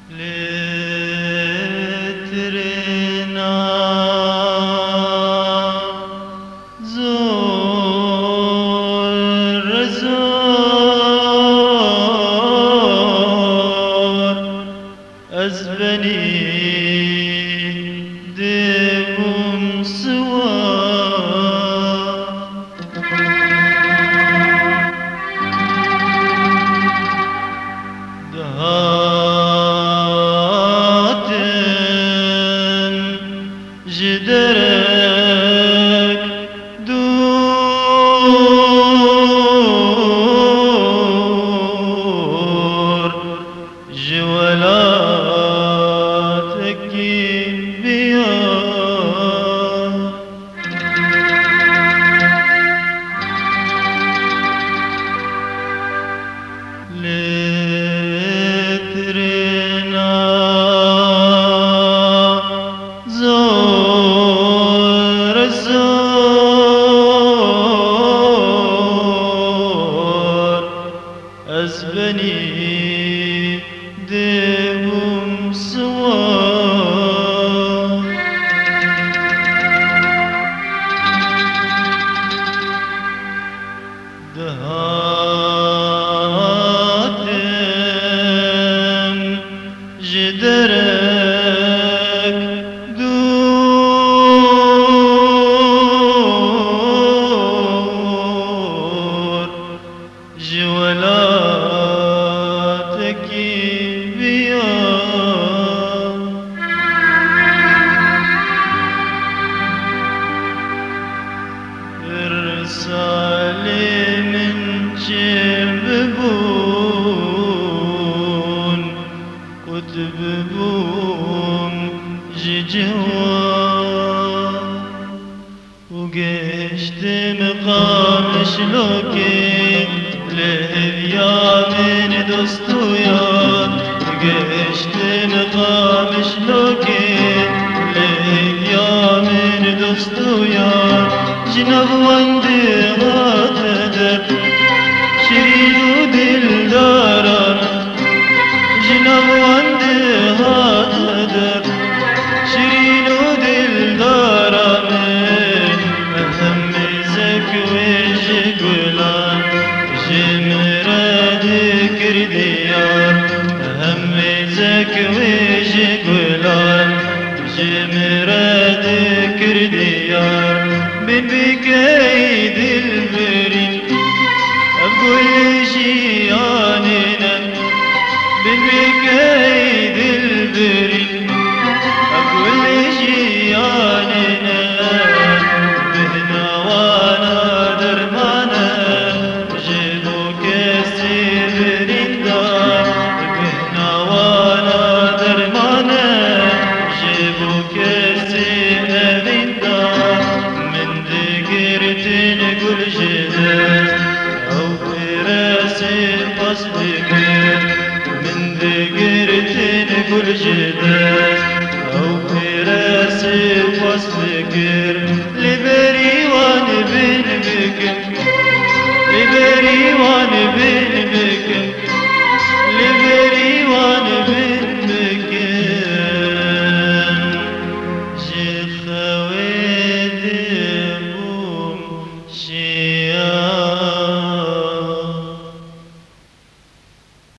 لترنا زور زور أزبني دمم سوا جدرك دور جولاتك بيا لترنا زور زور أزبني دمم سوا دهاتم جدرك دور جولاتك بيا إرسالي من جببون كتببون جوا وقشت مقام شلوكي لهذيا من دستويا قشت مقام شلوكي لهذيا من دستويا جنب وندي غاتدر شريدو دلدارا جنب وندي غاتدر شريدو دلدارا أهم زكويش قلان جمراد كرديار أهم زكويش قلان جمراد كرديار من بكيد البرين أقول جياننا من بكيد البرين أقول جياننا بهنا وانا درمانا جيبو كسي بريندا بهنا وانا درمانا جيبو كسي بريندا من ذكرتين كل جدال أو براسي قصدك من ذكرتين كل جدال أو براسي قصدك لبري وانا بين بكم لبري وانا بين